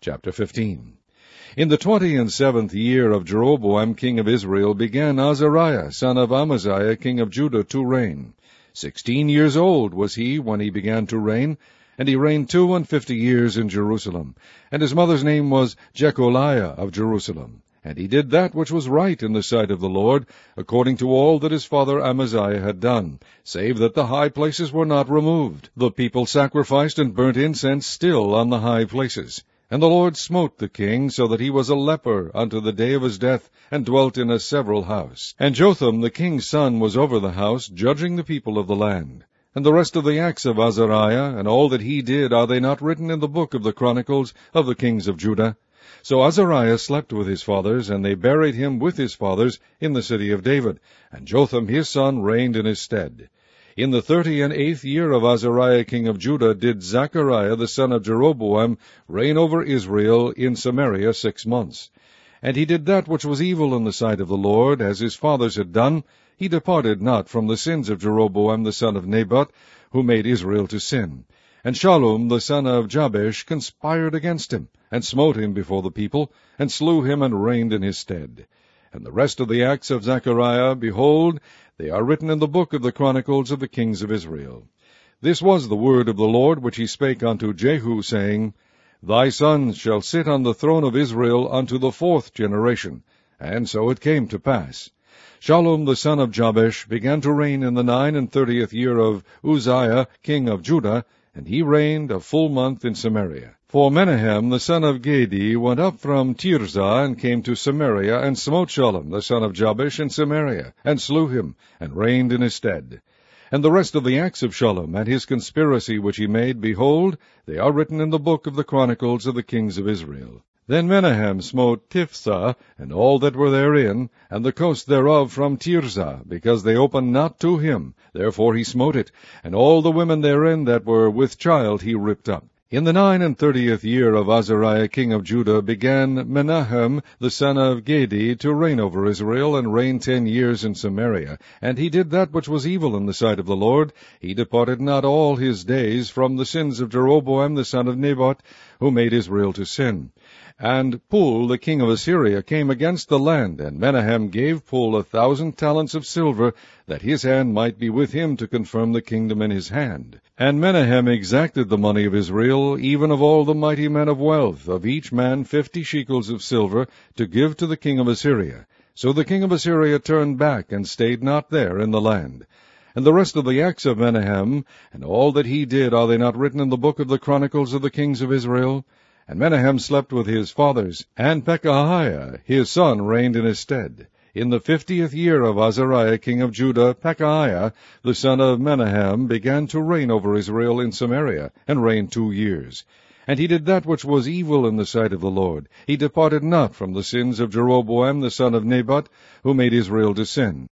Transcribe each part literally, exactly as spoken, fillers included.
Chapter fifteen. In the twenty and seventh year of Jeroboam king of Israel began Azariah son of Amaziah king of Judah to reign. Sixteen years old was he when he began to reign, and he reigned two and fifty years in Jerusalem. And his mother's name was Jecholiah of Jerusalem. And he did that which was right in the sight of the Lord, according to all that his father Amaziah had done, save that the high places were not removed. The people sacrificed and burnt incense still on the high places. And the Lord smote the king, so that he was a leper unto the day of his death, and dwelt in a several house. And Jotham the king's son was over the house, judging the people of the land. And the rest of the acts of Azariah, and all that he did, are they not written in the book of the chronicles of the kings of Judah? So Azariah slept with his fathers, and they buried him with his fathers in the city of David. And Jotham his son reigned in his stead. In the thirty and eighth year of Azariah king of Judah did Zechariah the son of Jeroboam reign over Israel in Samaria six months. And he did that which was evil in the sight of the Lord, as his fathers had done. He departed not from the sins of Jeroboam the son of Nebat, who made Israel to sin. And Shallum the son of Jabesh conspired against him, and smote him before the people, and slew him, and reigned in his stead. And the rest of the acts of Zechariah, behold, they are written in the book of the chronicles of the kings of Israel. This was the word of the Lord which he spake unto Jehu, saying, Thy sons shall sit on the throne of Israel unto the fourth generation. And so it came to pass. Shallum the son of Jabesh began to reign in the nine and thirtieth year of Uzziah king of Judah, and he reigned a full month in Samaria. For Menahem the son of Gedi went up from Tirzah, and came to Samaria, and smote Shallum the son of Jabesh in Samaria, and slew him, and reigned in his stead. And the rest of the acts of Shallum, and his conspiracy which he made, behold, they are written in the book of the chronicles of the kings of Israel. Then Menahem smote Tiphsah, and all that were therein, and the coast thereof from Tirzah, because they opened not to him. Therefore he smote it, and all the women therein that were with child he ripped up. In the nine and thirtieth year of Azariah king of Judah began Menahem the son of Gedi to reign over Israel, and reigned ten years in Samaria. And he did that which was evil in the sight of the Lord. He departed not all his days from the sins of Jeroboam the son of Nebat, who made Israel to sin. And Pul the king of Assyria came against the land, and Menahem gave Pul a thousand talents of silver, that his hand might be with him to confirm the kingdom in his hand. And Menahem exacted the money of Israel, even of all the mighty men of wealth, of each man fifty shekels of silver, to give to the king of Assyria. So the king of Assyria turned back, and stayed not there in the land. And the rest of the acts of Menahem, and all that he did, are they not written in the book of the chronicles of the kings of Israel? And Menahem slept with his fathers, and Pekahiah his son reigned in his stead. In the fiftieth year of Azariah king of Judah, Pekahiah the son of Menahem began to reign over Israel in Samaria, and reigned two years. And he did that which was evil in the sight of the Lord. He departed not from the sins of Jeroboam the son of Nebat, who made Israel to sin.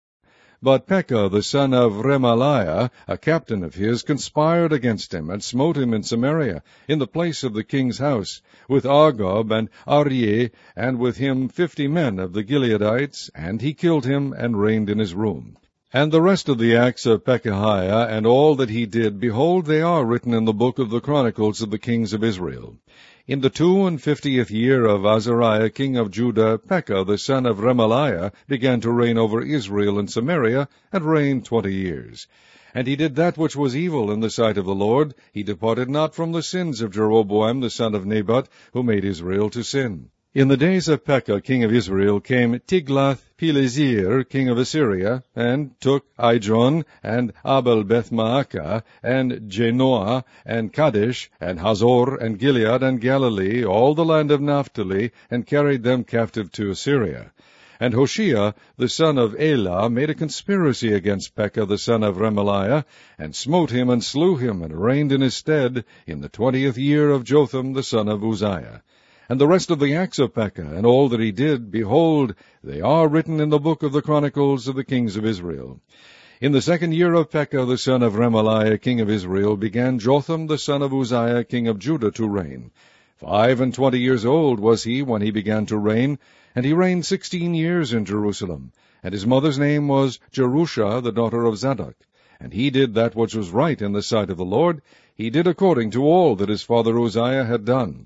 But Pekah the son of Remaliah, a captain of his, conspired against him, and smote him in Samaria, in the place of the king's house, with Argob and Aryeh, and with him fifty men of the Gileadites, and he killed him, and reigned in his room. And the rest of the acts of Pekahiah, and all that he did, behold, they are written in the book of the chronicles of the kings of Israel. In the two and fiftieth year of Azariah king of Judah, Pekah the son of Remaliah began to reign over Israel in Samaria, and reigned twenty years. And he did that which was evil in the sight of the Lord. He departed not from the sins of Jeroboam the son of Nebat, who made Israel to sin. In the days of Pekah king of Israel came Tiglath-Pileser king of Assyria, and took Ijon, and Abel-Beth-Maacah, and Janoah, and Kadesh, and Hazor, and Gilead, and Galilee, all the land of Naphtali, and carried them captive to Assyria. And Hoshea the son of Elah made a conspiracy against Pekah the son of Remaliah, and smote him, and slew him, and reigned in his stead, in the twentieth year of Jotham the son of Uzziah. And the rest of the acts of Pekah, and all that he did, behold, they are written in the book of the chronicles of the kings of Israel. In the second year of Pekah the son of Remaliah king of Israel began Jotham the son of Uzziah king of Judah to reign. Five and twenty years old was he when he began to reign, and he reigned sixteen years in Jerusalem. And his mother's name was Jerusha, the daughter of Zadok. And he did that which was right in the sight of the Lord. He did according to all that his father Uzziah had done.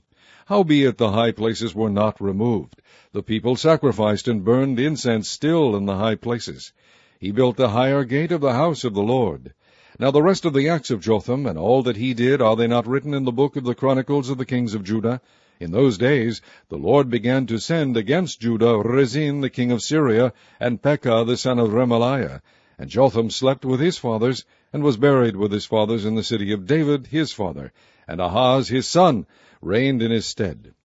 Howbeit the high places were not removed. The people sacrificed and burned incense still in the high places. He built the higher gate of the house of the Lord. Now the rest of the acts of Jotham, and all that he did, are they not written in the book of the Chronicles of the kings of Judah? In those days the Lord began to send against Judah Rezin the king of Syria, and Pekah the son of Remaliah. And Jotham slept with his fathers, and was buried with his fathers in the city of David his father. And Ahaz his son reigned in his stead.